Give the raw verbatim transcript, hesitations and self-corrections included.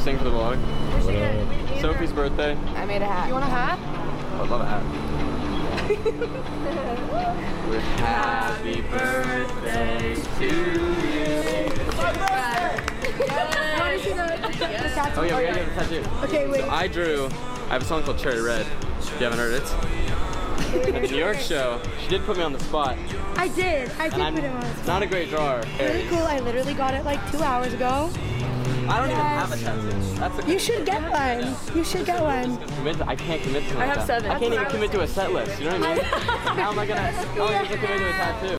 sing for the vlog? What up? Sophie's birthday. I made a hat. You want a hat? I'd love a hat. With happy birthday to you. Oh yeah, we gotta get the tattoo. Okay, wait. So I drew, I have a song called Cherry Red. If you haven't heard it. At the New York show, she did put me on the spot. I did. I did And I'm put him on. not a great drawer. Really cool. I literally got it like two hours ago. I don't even have a tattoo. That's a You should get one. You should get one. Commit to, I can't commit to I have that. seven. I can't even commit to a set list. You know what I mean? How am I gonna? How am I gonna commit to a tattoo?